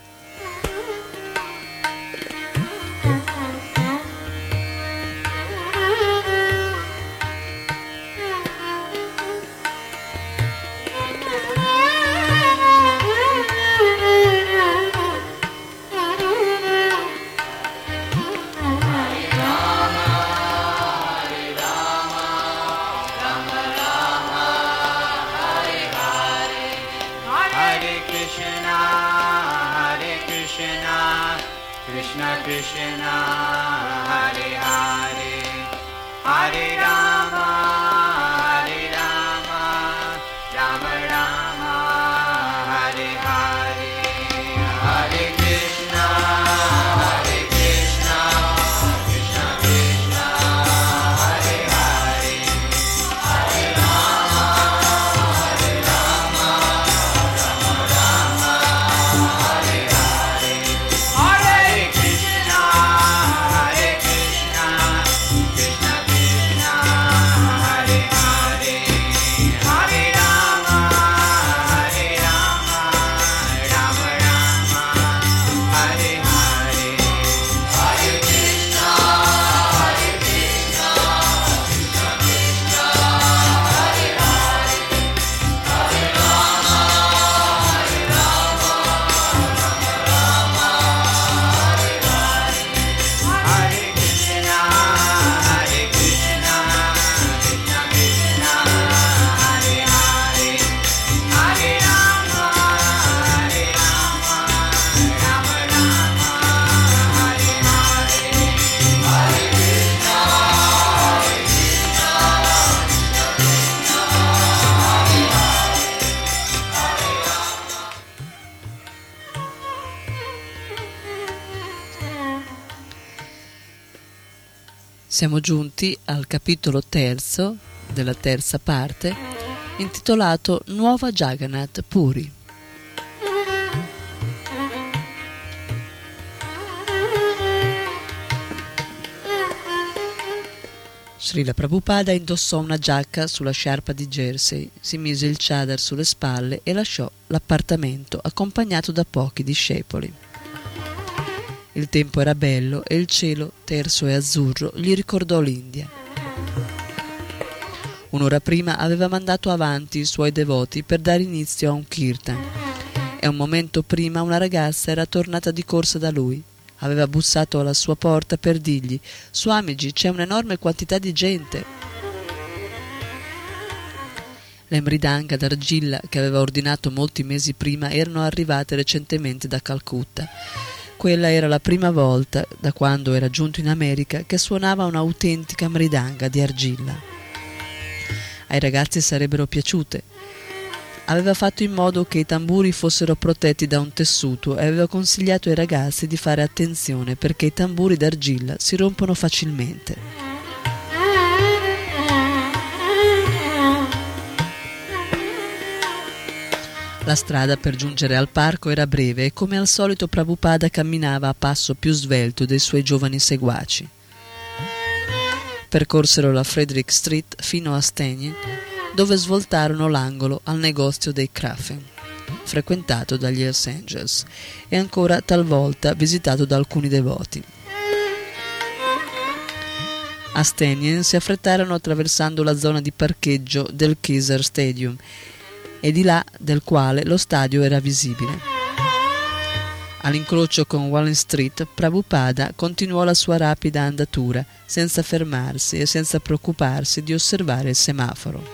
Siamo giunti al capitolo terzo della terza parte, intitolato Nuova Jagannath Puri. Srila Prabhupada indossò una giacca sulla sciarpa di jersey, si mise il chadar sulle spalle e lasciò l'appartamento accompagnato da pochi discepoli. Il tempo era bello e il cielo, terso e azzurro, gli ricordò l'India. Un'ora prima aveva mandato avanti i suoi devoti per dare inizio a un kirtan e un momento prima una ragazza era tornata di corsa da lui. Aveva bussato alla sua porta per dirgli: «Swamiji, c'è un'enorme quantità di gente». Le mridanga d'argilla che aveva ordinato molti mesi prima erano arrivate recentemente da Calcutta. Quella era la prima volta, da quando era giunto in America, che suonava un'autentica mridanga di argilla. Ai ragazzi sarebbero piaciute. Aveva fatto in modo che i tamburi fossero protetti da un tessuto e aveva consigliato ai ragazzi di fare attenzione perché i tamburi d'argilla si rompono facilmente. La strada per giungere al parco era breve e come al solito Prabhupada camminava a passo più svelto dei suoi giovani seguaci. Percorsero la Frederick Street fino a Steny, dove svoltarono l'angolo al negozio dei Craffen, frequentato dagli Hells Angels e ancora talvolta visitato da alcuni devoti. A Steny si affrettarono attraversando la zona di parcheggio del Kezar Stadium e di là del quale lo stadio era visibile. All'incrocio con Walling Street, Prabhupada continuò la sua rapida andatura, senza fermarsi e senza preoccuparsi di osservare il semaforo.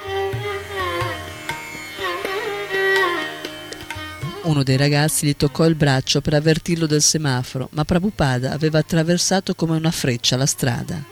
Uno dei ragazzi gli toccò il braccio per avvertirlo del semaforo, ma Prabhupada aveva attraversato come una freccia la strada.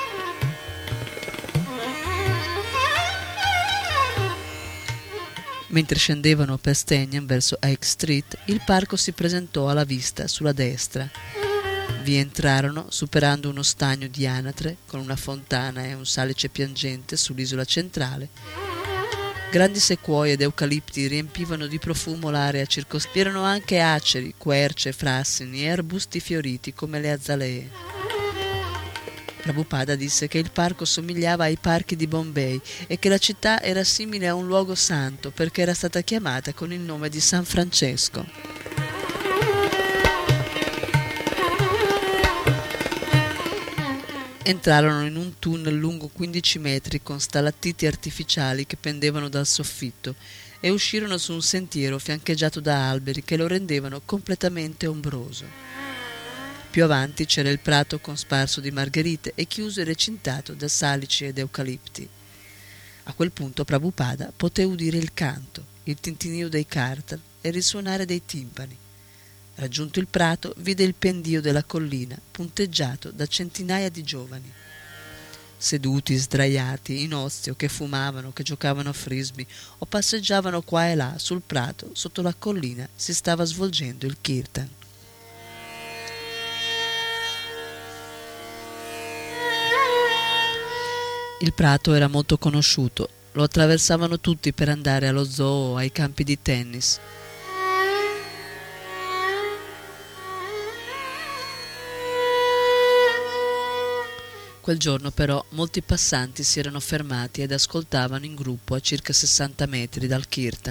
Mentre scendevano per Steny verso High Street, il parco si presentò alla vista sulla destra. Vi entrarono superando uno stagno di anatre con una fontana e un salice piangente sull'isola centrale. Grandi sequoie ed eucalipti riempivano di profumo l'area circostante. Erano anche aceri, querce, frassini e arbusti fioriti come le azalee. Prabhupada disse che il parco somigliava ai parchi di Bombay e che la città era simile a un luogo santo perché era stata chiamata con il nome di San Francesco. Entrarono in un tunnel lungo 15 metri con stalattiti artificiali che pendevano dal soffitto e uscirono su un sentiero fiancheggiato da alberi che lo rendevano completamente ombroso. Più avanti c'era il prato cosparso di margherite e chiuso e recintato da salici ed eucalipti. A quel punto Prabhupada poté udire il canto, il tintinnio dei kartal e il risuonare dei timpani. Raggiunto il prato, vide il pendio della collina, punteggiato da centinaia di giovani. Seduti, sdraiati, in ozio, che fumavano, che giocavano a frisbee o passeggiavano qua e là sul prato, sotto la collina si stava svolgendo il kirtan. Il prato era molto conosciuto, lo attraversavano tutti per andare allo zoo o ai campi di tennis. Quel giorno però molti passanti si erano fermati ed ascoltavano in gruppo a circa 60 metri dal kirtan.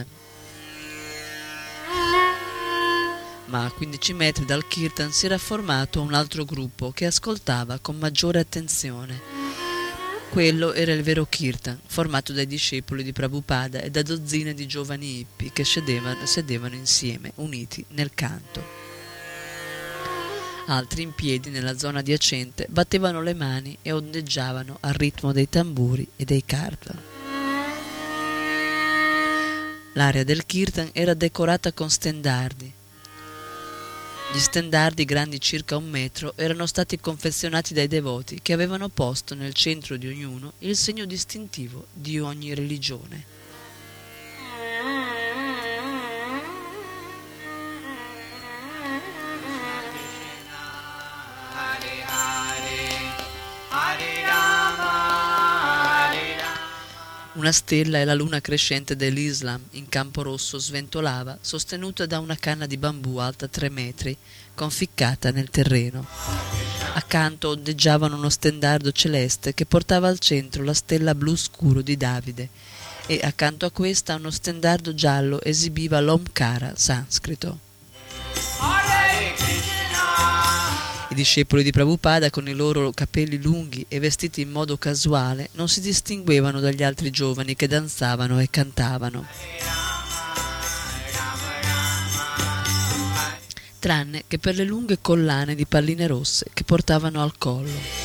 Ma a 15 metri dal kirtan si era formato un altro gruppo che ascoltava con maggiore attenzione. Quello era il vero kirtan, formato dai discepoli di Prabhupada e da dozzine di giovani hippie che sedevano insieme, uniti nel canto. Altri in piedi nella zona adiacente battevano le mani e ondeggiavano al ritmo dei tamburi e dei kartal. L'area del kirtan era decorata con stendardi. Gli stendardi, grandi circa 1 metro, erano stati confezionati dai devoti che avevano posto nel centro di ognuno il segno distintivo di ogni religione. Una stella e la luna crescente dell'Islam in campo rosso sventolava, sostenuta da una canna di bambù alta 3 metri, conficcata nel terreno. Accanto ondeggiavano uno stendardo celeste che portava al centro la stella blu scuro di Davide e accanto a questa uno stendardo giallo esibiva l'Omkara sanscrito. I discepoli di Prabhupada, con i loro capelli lunghi e vestiti in modo casuale, non si distinguevano dagli altri giovani che danzavano e cantavano, tranne che per le lunghe collane di palline rosse che portavano al collo.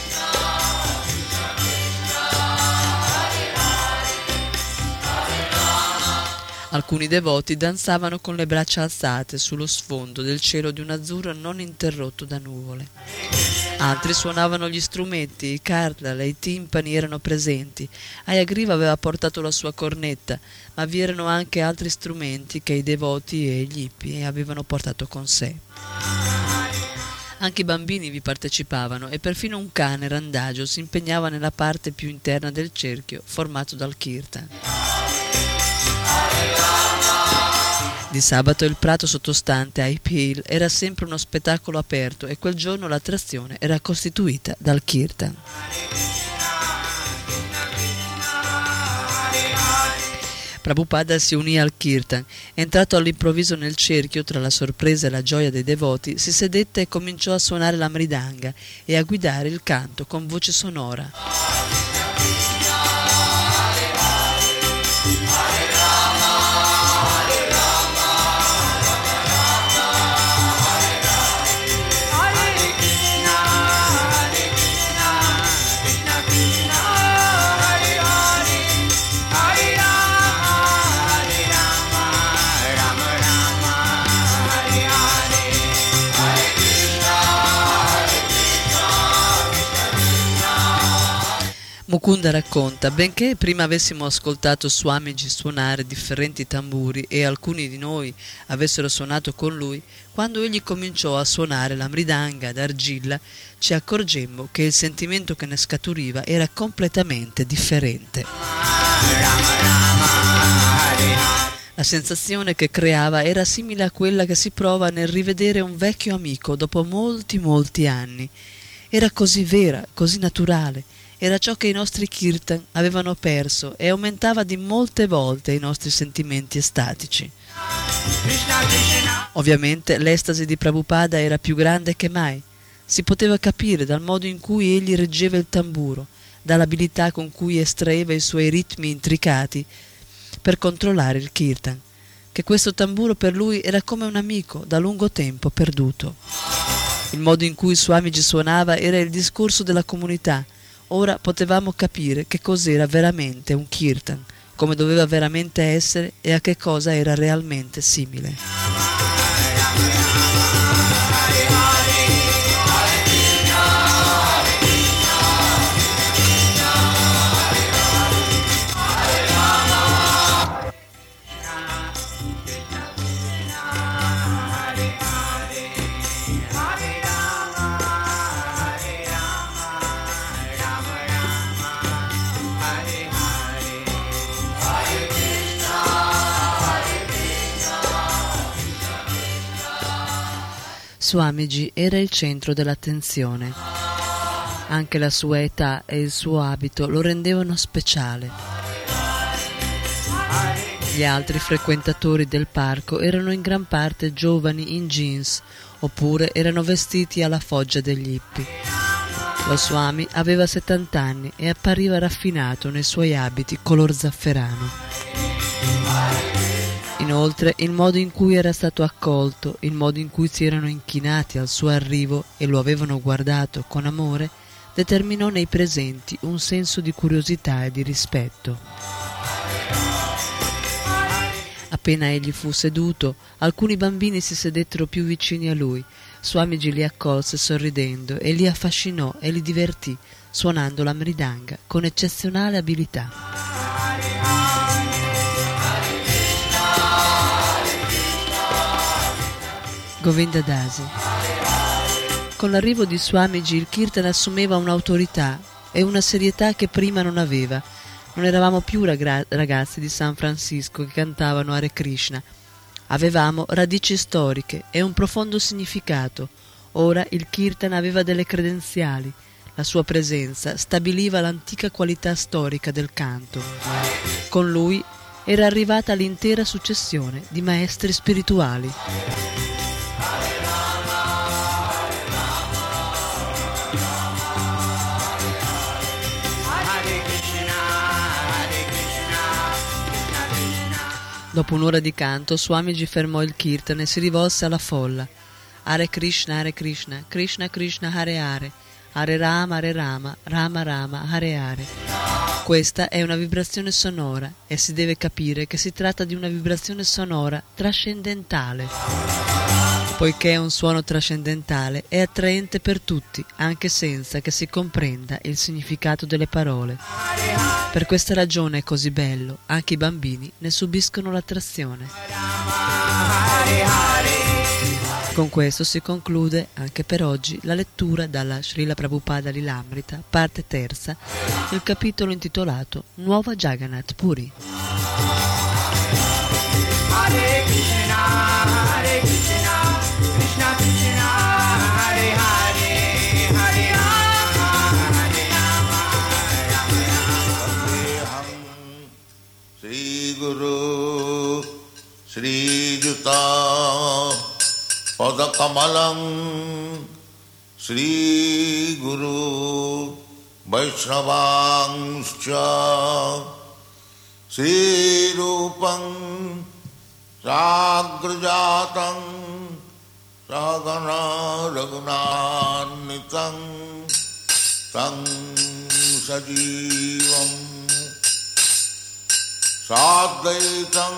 Alcuni devoti danzavano con le braccia alzate sullo sfondo del cielo di un azzurro non interrotto da nuvole. Altri suonavano gli strumenti, i kardala e i timpani erano presenti. Hayagriva aveva portato la sua cornetta, ma vi erano anche altri strumenti che i devoti e gli ippi avevano portato con sé. Anche i bambini vi partecipavano e perfino un cane randagio si impegnava nella parte più interna del cerchio formato dal kirtan. Di sabato il prato sottostante a Hip Hill era sempre uno spettacolo aperto e quel giorno l'attrazione era costituita dal kirtan. Prabhupada si unì al kirtan. Entrato all'improvviso nel cerchio, tra la sorpresa e la gioia dei devoti, si sedette e cominciò a suonare la mridanga e a guidare il canto con voce sonora. Mukunda racconta, benché prima avessimo ascoltato Swamiji suonare differenti tamburi e alcuni di noi avessero suonato con lui, quando egli cominciò a suonare la mridanga d'argilla ci accorgemmo che il sentimento che ne scaturiva era completamente differente. La sensazione che creava era simile a quella che si prova nel rivedere un vecchio amico dopo molti anni. Era così vera, così naturale. Era ciò che i nostri kirtan avevano perso e aumentava di molte volte i nostri sentimenti estatici. Ovviamente l'estasi di Prabhupada era più grande che mai. Si poteva capire dal modo in cui egli reggeva il tamburo, dall'abilità con cui estraeva i suoi ritmi intricati per controllare il kirtan, che questo tamburo per lui era come un amico da lungo tempo perduto. Il modo in cui Swamiji suonava era il discorso della comunità. Ora potevamo capire che cos'era veramente un kirtan, come doveva veramente essere e a che cosa era realmente simile. Swamiji era il centro dell'attenzione. Anche la sua età e il suo abito lo rendevano speciale. Gli altri frequentatori del parco erano in gran parte giovani in jeans, oppure erano vestiti alla foggia degli hippie. Lo Swami aveva 70 anni e appariva raffinato nei suoi abiti color zafferano. Inoltre, il modo in cui era stato accolto, il modo in cui si erano inchinati al suo arrivo e lo avevano guardato con amore, determinò nei presenti un senso di curiosità e di rispetto. Appena egli fu seduto, alcuni bambini si sedettero più vicini a lui. Swamiji li accolse sorridendo e li affascinò e li divertì, suonando la mridanga con eccezionale abilità. Govinda Dasi. Con l'arrivo di Swamiji il kirtan assumeva un'autorità e una serietà che prima non aveva. Non eravamo più ragazzi di San Francisco che cantavano Hare Krishna. Avevamo radici storiche e un profondo significato. Ora il kirtan aveva delle credenziali. La sua presenza stabiliva l'antica qualità storica del canto. Con lui era arrivata l'intera successione di maestri spirituali. Dopo un'ora di canto, Swamiji fermò il kirtan e si rivolse alla folla. Hare Krishna, Krishna Krishna, Hare Hare, Hare Rama, Rama Rama, Hare Hare. Questa è una vibrazione sonora e si deve capire che si tratta di una vibrazione sonora trascendentale. Poiché è un suono trascendentale, è attraente per tutti, anche senza che si comprenda il significato delle parole. Per questa ragione è così bello, anche i bambini ne subiscono l'attrazione. Con questo si conclude anche per oggi la lettura dalla Srila Prabhupada Lilamrita, parte terza, del capitolo intitolato Nuova Jagannath Puri. Hare Krishna, Krishna Krishna, Hare Hare, Hare Rama, Hare Rama, Rama Rama. Sri Guru Sri Juta Padakamalam Sri Guru Vaishnavangscha Sri Rupam Sagrajatam Sagana Raghunanitam Tang Sajivam Sadvaitam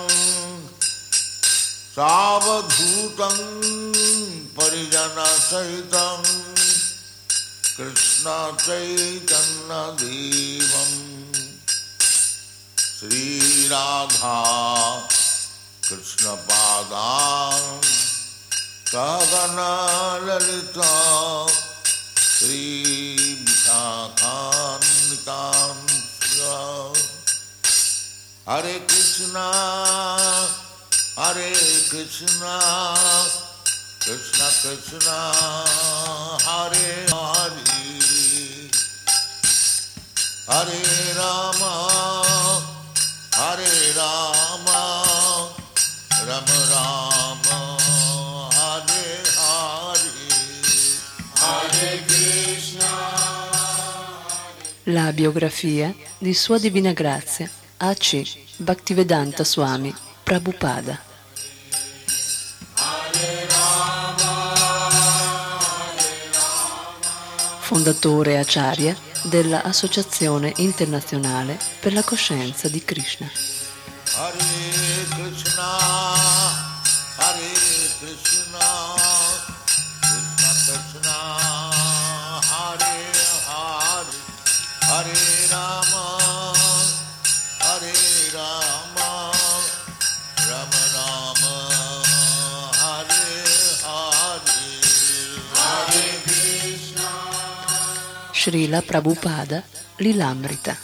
Savadhutam Parijana Sahitam Krishna Chaitanya Devam Sri Radha Krishna Padam Sagana Lalita Sri Vishakanitam Hare Krishna Hare Krishna, Krishna Krishna, Hare Hare, Hare Rama, Hare Rama, Rama Rama, Hare Hare, Hare Krishna. La biografia di Sua Divina Grazia A.C. Bhaktivedanta Swami Prabhupada. Fondatore Acharya della Associazione Internazionale per la Coscienza di Krishna. Hare Krishna, Hare Krishna, Krishna Krishna, Hare Hare, Hare Rama, Hare Rama, Rama Rama, Hare Hare, Hare Krishna. Srila Prabhupada Lilamrita.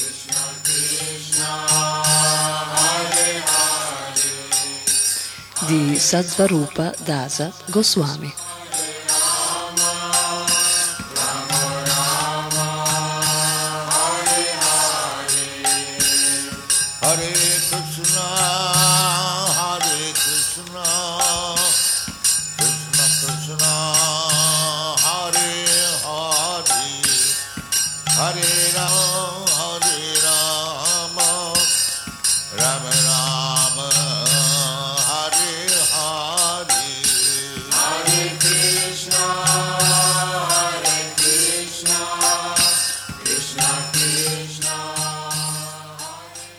Di Satsvarupa Dasa Goswami. Hare Krishna, Hare Krishna, Krishna Krishna, Hare Hare, Hare Rama, Hare Rama, Rama Rama.